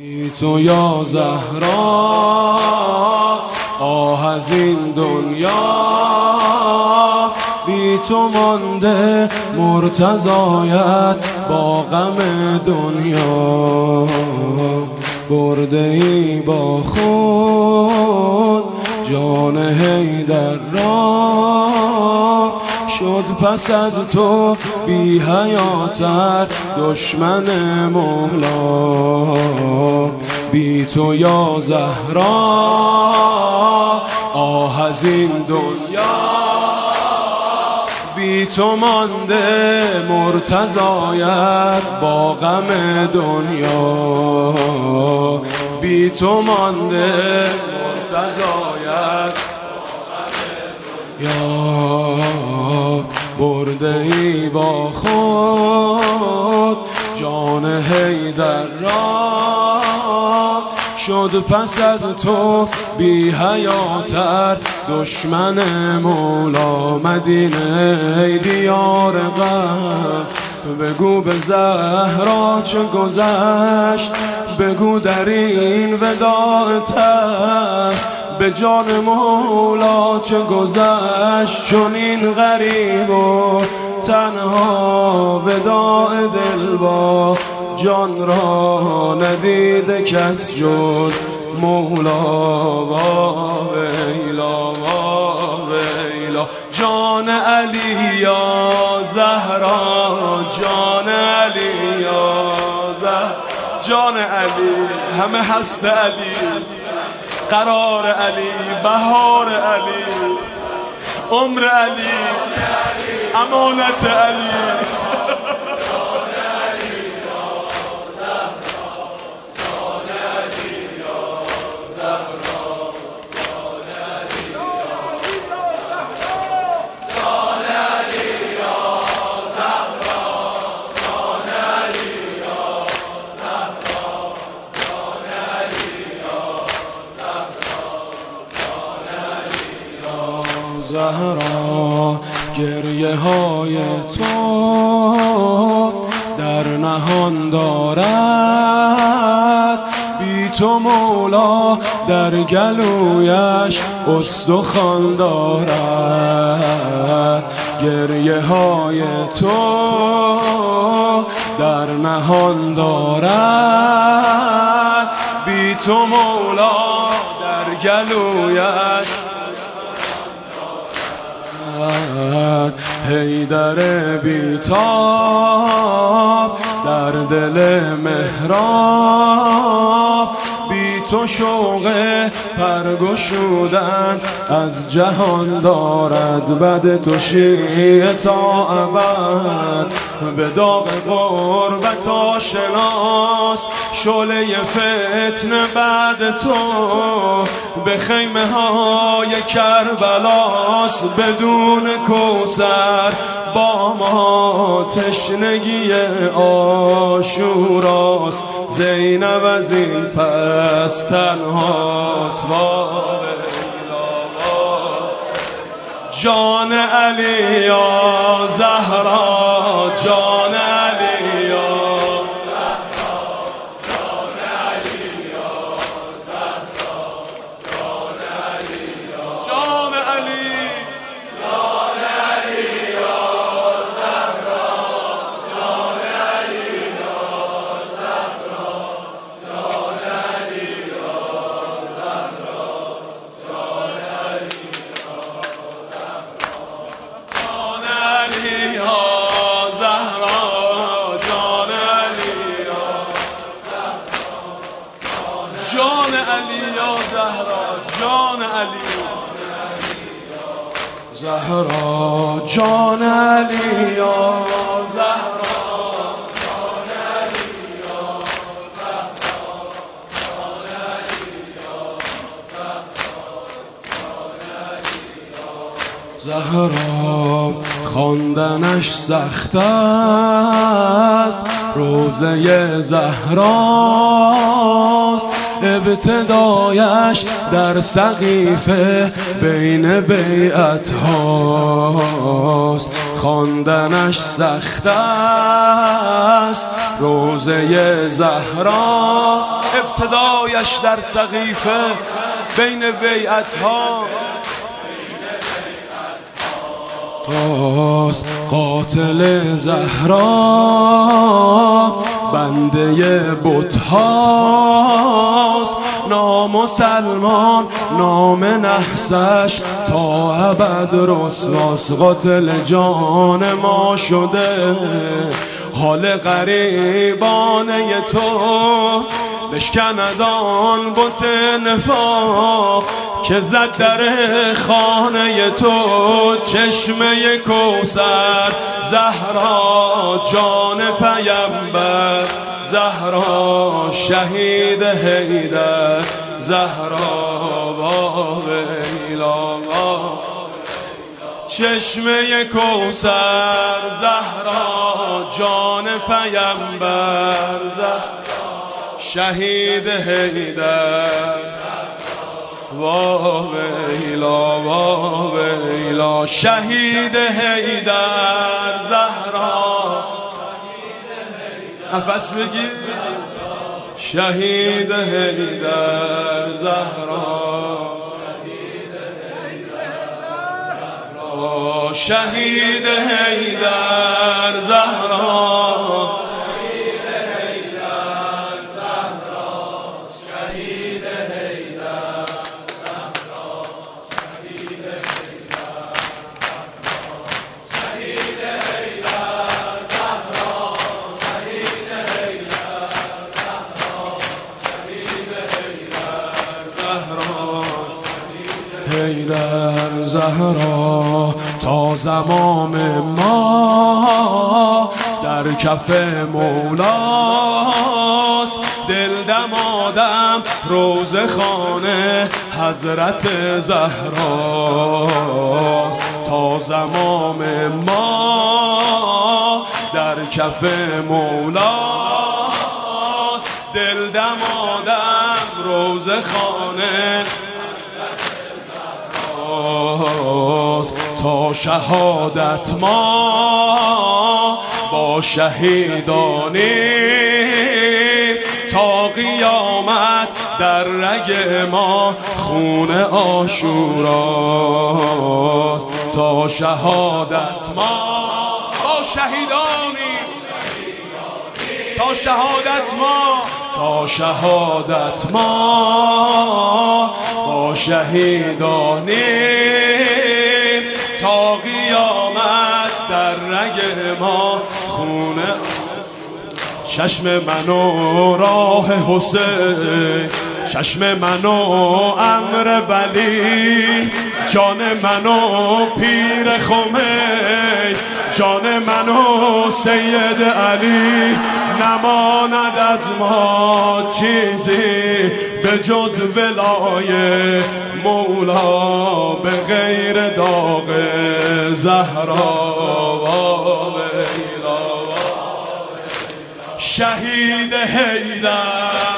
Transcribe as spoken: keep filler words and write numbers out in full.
بی تو یا زهرا آه از این دنیا، بی تو مانده مرتضایت با غم دنیا. برده ای با خود جان حیدر را، شد پس از تو بی حیاتر دشمن مولا. بی تو یا زهرا آه از این دنیا، بی تو مانده مرتضایت با غم دنیا. بی تو مانده مرتضایت یا برده ای با خود جان حیدر را، شد پس از تو بی حیاتر دشمن مولا. مدینه ای دیار غم، بگو به زهرا چه گذشت، بگو در این وداع تر به جان مولا چه گذشت. چون این غریب و تنها وداع دل با جان را ندیده کس جز مولا. وا ویلا وا ویلا جان علی یا زهرا، جان علی یا زهرا، جان علی همه هست علی، قرار علی، بهار علی، عمر علی، امانت علی. زهرا گریه های تو در نهان دارد، بی تو مولا در گلویش استخوان دارد. گریه های تو در نهان دارد، بی تو مولا در گلویش. حیدر بیتاب در دل محراب، بی تو شوق پرگشودن از جهان دارد. بد تو شیعه تا ابد به داغ غربت آشناست، شعله فتنه بعد تو به خیمه های کربلاست. بدون کوثر با ما تشنگی عاشوراست، زینب از این پس تنهاست. جان علی یا زهرا، جان علی یا جان علی یا زهرا، جان علی یا جان علی، جان علی یا زهرا، جان علی یا زهرا، جان علی یا زهرا، جان علی جان علی یا زهرا، جان علی زهرا، جان علی یا زهرا، جان علی یا زهرا، جان علی یا زهرا، جان علی یا زهرا. خواندنش سخت است روزه زهراست، ابن ابتدایش در سقیفه بین بیعت هاست، خواندنش سخت است روزه زهرا. ابتدایش در سقیفه بین بیعت ها هاست، قاتل زهرا بنده بت هاست. نامسلمان نام نحسش تا ابد رسواست، قاتل جان ما شده حال غریبانه تو. بشکند آن بت نفاق که زد در خانه تو. چشمه کوثر زهرا جان پیمبر، زهرا شهید حیدر، زهرا باب ایلا. چشمه کوثر زهرا جان پیمبر، زهرا شهید حیدر، وا ویلا وا ویلا. شهید حیدر زهرا، نفس بگیر. شهید حیدر زهرا، شهید حیدر زهرا، حیدر زهرا. تا زمام ما در کف مولاست، دل دمادم روز خانه حضرت زهرا. تا زمام ما در کف مولاست، دل دمادم روز خانه تا شهادت ما با شهیدانی. تا قیامت در رگ ما خون عاشوراست. تا شهادت ما با شهیدانی، تا شهادت ما، تا شهادت ما با شهیدانی. تا قیامت در رگ ما خونه. چشم منو راه حسین، چشم منو امر ولی، جان منو پیر خمین، جان منو سید علی. نماند از ما چیزی به جز ولای مولا، به غیر داغ زهرا و شهید حیدر.